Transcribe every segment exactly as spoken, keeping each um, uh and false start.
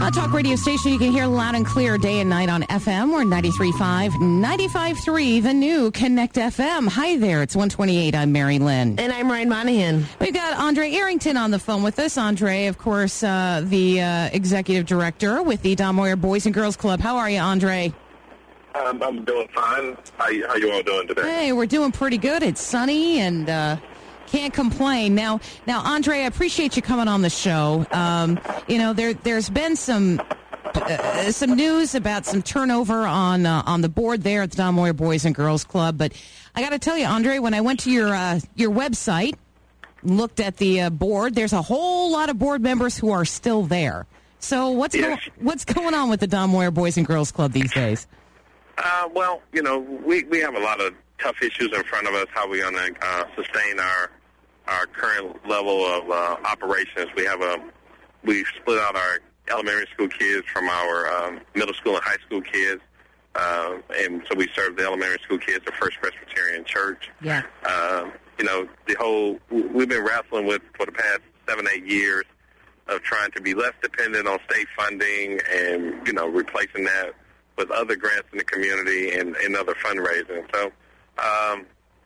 Uh, talk radio station you can hear loud and clear day and night on F M. We're ninety-three point five, ninety-five point three, the new Connect F M. Hi there, it's one twenty-eight. I'm Mary Lynn. And I'm Ryan Monahan. We've got Andre Arrington on the phone with us. Andre, of course, uh, the uh, executive director with the Don Moyer Boys and Girls Club. How are you, Andre? Um, I'm doing fine. How you, how you all doing today? Hey, we're doing pretty good. It's sunny and uh, can't complain. Now, now, Andre, I appreciate you coming on the show. Um, you know, there there's been some uh, some news about some turnover on uh, on the board there at the Don Moyer Boys and Girls Club. But I got to tell you, Andre, when I went to your uh, your website, looked at the uh, board, there's a whole lot of board members who are still there. So what's Yes. go- what's going on with the Don Moyer Boys and Girls Club these days? Uh, well, you know, we, we have a lot of tough issues in front of us, how we're going to uh, sustain our our current level of uh, operations. We have a, we split out our elementary school kids from our um, middle school and high school kids. Uh, and so we serve the elementary school kids at First Presbyterian Church. Yeah. Uh, you know, the whole, we've been wrestling with for the past seven, eight years of trying to be less dependent on state funding and, you know, replacing that with other grants in the community and, and other fundraising. So, um,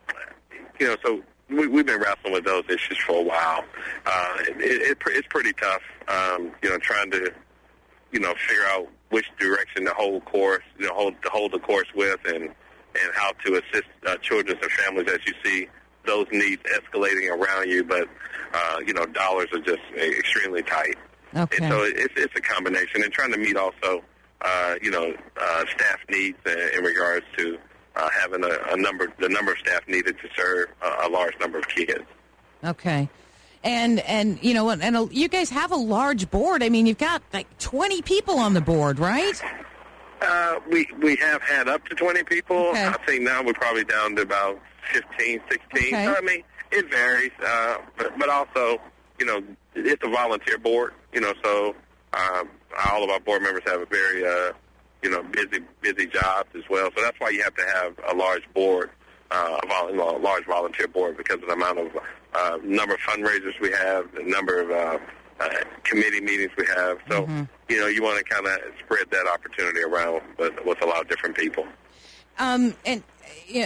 you know, so we, we've been wrestling with those issues for a while. Uh, it, it, it's pretty tough, um, you know, trying to, you know, figure out which direction to hold course, you know, hold, to hold the course with and, and how to assist uh, children and families as you see those needs escalating around you. But, uh, you know, dollars are just extremely tight. Okay. And so it's, it's a combination. And trying to meet also, Uh, you know, uh, staff needs uh, in regards to uh, having a, a number, the number of staff needed to serve uh, a large number of kids. Okay. And, and you know, and a, you guys have a large board. I mean, you've got like twenty people on the board, right? Uh, we we have had up to twenty people. Okay. I think now we're probably down to about fifteen, sixteen. Okay. So, I mean, it varies. Uh, but, but also, you know, it's a volunteer board, you know, so um, all of our board members have a very, uh, you know, busy, busy jobs as well. So that's why you have to have a large board, uh, a, vol- you know, a large volunteer board because of the amount of uh, number of fundraisers we have, the number of uh, uh, committee meetings we have. So, Mm-hmm. you know, you want to kind of spread that opportunity around with, with a lot of different people. Um, and yeah,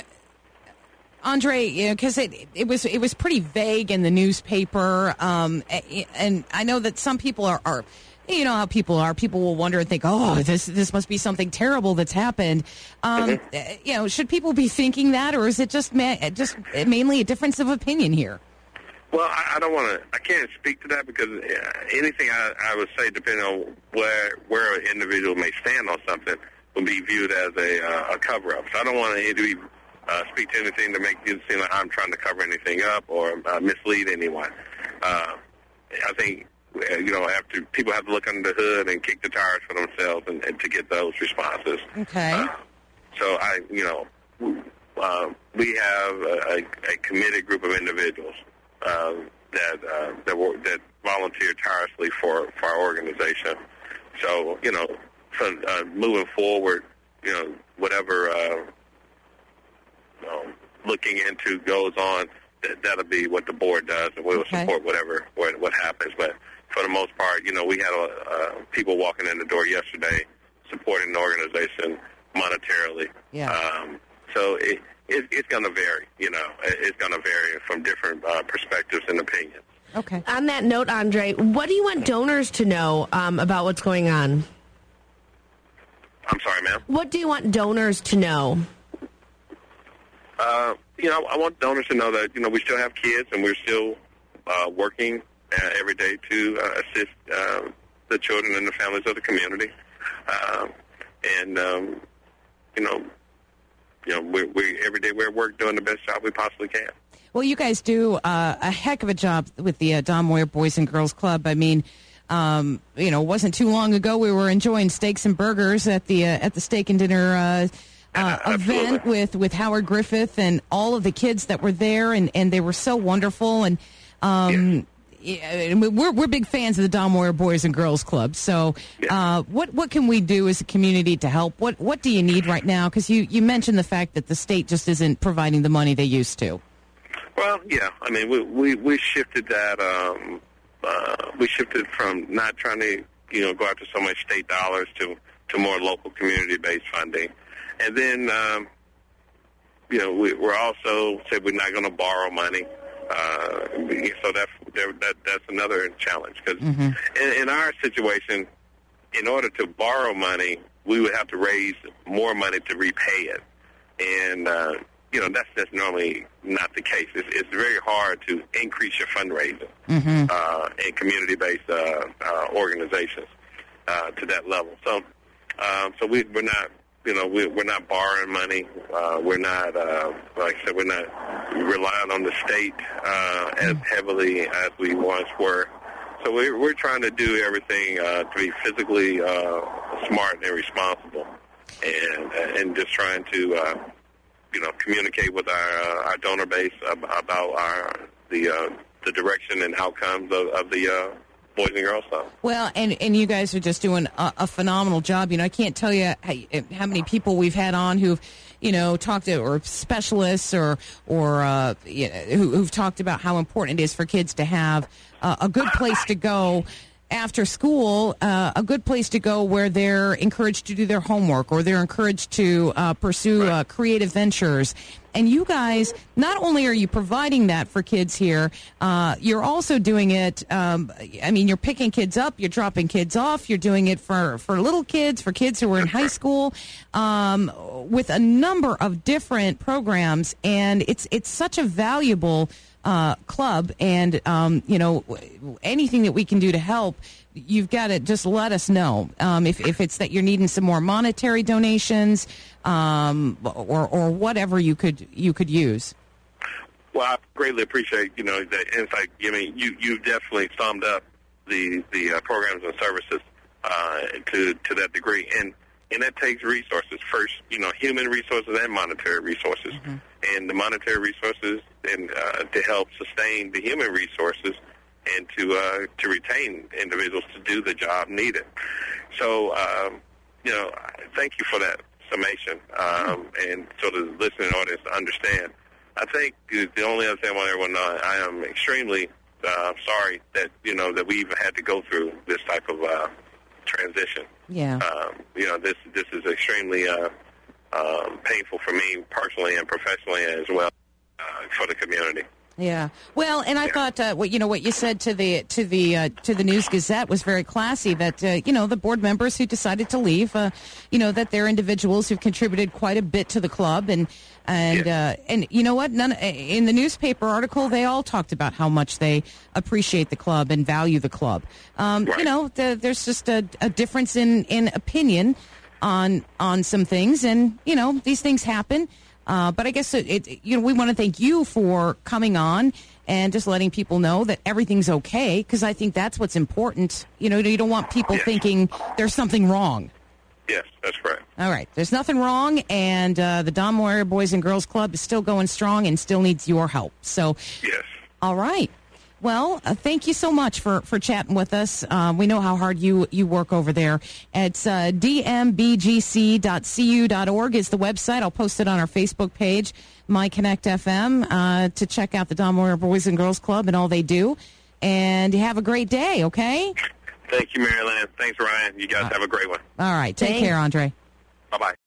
Andre, you know, because it it was it was pretty vague in the newspaper, um, and I know that some people are, are, you know how people are. People will wonder and think, oh, this this must be something terrible that's happened. Um, Mm-hmm. You know, should people be thinking that, or is it just ma- just mainly a difference of opinion here? Well, I, I don't want to. I can't speak to that because uh, anything I, I would say, depending on where where an individual may stand on something, will be viewed as a, uh, a cover-up. So I don't want to be, uh, speak to anything to make it seem like I'm trying to cover anything up or uh, mislead anyone. Uh, I think uh, you know, after people have to look under the hood and kick the tires for themselves and, and to get those responses. Okay. Uh, so I, you know, uh, we have a, a committed group of individuals. Uh, that uh, that, were, that volunteer tirelessly for, for our organization. So, you know, so, uh, moving forward, you know, whatever uh, you know, looking into goes on, that, that'll be what the board does, and we'll Okay. support whatever what, what happens. But for the most part, you know, we had uh, people walking in the door yesterday supporting the organization monetarily. Yeah. Um, so it. It, it's going to vary, you know. It's going to vary from different uh, perspectives and opinions. Okay. On that note, Andre, what do you want donors to know um, about what's going on? I'm sorry, ma'am? What do you want donors to know? Uh, you know, I want donors to know that, you know, we still have kids and we're still uh, working uh, every day to uh, assist uh, the children and the families of the community. Uh, and, um, you know, You know, we, we every day we're at work doing the best job we possibly can. Well, you guys do uh, a heck of a job with the uh, Don Moyer Boys and Girls Club. I mean, um, you know, it wasn't too long ago we were enjoying steaks and burgers at the uh, at the steak and dinner uh, uh, event with, with Howard Griffith and all of the kids that were there, and, and they were so wonderful. And um, yeah, we're we're big fans of the Don Moyer Boys and Girls Club. So, uh, what what can we do as a community to help? What what do you need right now? Because you, you mentioned the fact that the state just isn't providing the money they used to. Well, yeah, I mean, we we, we shifted that. Um, uh, we shifted from not trying to you know, go after so much state dollars to, to more local community-based funding. And then, um, you know, we, we're also said we're not going to borrow money. Uh, so that's, that, that's another challenge. Because mm-hmm. in, in our situation, in order to borrow money, we would have to raise more money to repay it. And, uh, you know, that's, that's normally not the case. It's, it's very hard to increase your fundraising mm-hmm. uh, in community-based uh, uh, organizations uh, to that level. So um, so we, we're not, you know, we, we're not borrowing money. Uh, we're not, uh, like I said, we're not relying on the state uh, as heavily as we once were. So we're, we're trying to do everything uh, to be physically uh, smart and responsible, and and just trying to, uh, you know, communicate with our uh, our donor base about our the uh, the direction and outcomes of, of the uh, Boys and Girls Club. Well, and, and you guys are just doing a, a phenomenal job. You know, I can't tell you how, how many people we've had on who've, you know, talked to, or specialists or, or uh, you know, who, who've talked about how important it is for kids to have uh, a good place to go after school, uh, a good place to go where they're encouraged to do their homework, or they're encouraged to uh, pursue uh, creative ventures. And you guys, not only are you providing that for kids here, uh, you're also doing it, um, I mean, you're picking kids up, you're dropping kids off, you're doing it for, for little kids, for kids who are in high school, um, with a number of different programs. And it's it's such a valuable uh, club. And, um, you know, anything that we can do to help, you've got to just let us know. Um, if, if it's that you're needing some more monetary donations, um, or, or whatever you could you could use. Well, I greatly appreciate, you know, the insight. I mean, you you definitely summed up the the uh, programs and services uh, to to that degree, and and that takes resources first. You know, human resources and monetary resources, mm-hmm. and the monetary resources and uh, to help sustain the human resources and to uh, to retain individuals to do the job needed. So, um, you know, thank you for that summation, um, and so the listening audience to understand. I think the only other thing I want everyone to know, I am extremely uh, sorry that, you know, that we even had to go through this type of uh, transition. Yeah. Um, you know, this this is extremely uh, um, painful for me personally and professionally as well uh, for the community. Yeah. Well, and I yeah. thought, uh, what you know, what you said to the to the uh, to the News Gazette was very classy. That uh, you know, the board members who decided to leave, uh, you know, that they're individuals who've contributed quite a bit to the club, and and yeah. uh, and you know what? None in the newspaper article, they all talked about how much they appreciate the club and value the club. Um, right. You know, the, there's just a, a difference in, in opinion on on some things, and you know, these things happen. Uh, but I guess it, it, you know, we want to thank you for coming on and just letting people know that everything's okay, because I think that's what's important. You know, you don't want people yes. thinking there's something wrong. Yes, that's correct. All right, there's nothing wrong, and uh, the Don Moyer Boys and Girls Club is still going strong and still needs your help. So, yes. All right. Well, uh, thank you so much for, for chatting with us. Uh, we know how hard you, you work over there. It's uh, d m b g c dot c u dot org is the website. I'll post it on our Facebook page, MyConnect F M, uh, to check out the Don Moyer Boys and Girls Club and all they do. And have a great day, okay? Thank you, Mary Lynn. Thanks, Ryan. You guys uh, have a great one. All right. Take Thanks. care, Andre. Bye-bye.